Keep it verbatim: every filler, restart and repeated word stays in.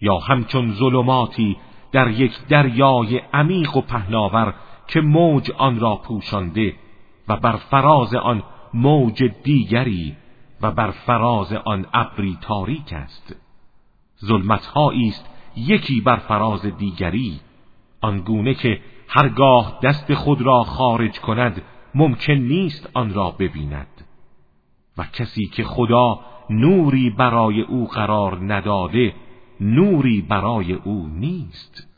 یا همچون ظلماتی در یک دریای عمیق و پهناور که موج آن را پوشانده و بر فراز آن موج دیگری و بر فراز آن ابری تاریک است. ظلمت‌هایی است یکی بر فراز دیگری، آنگونه که هرگاه دست خود را خارج کند ممکن نیست آن را ببیند. و کسی که خدا نوری برای او قرار نداده نوری برای او نیست.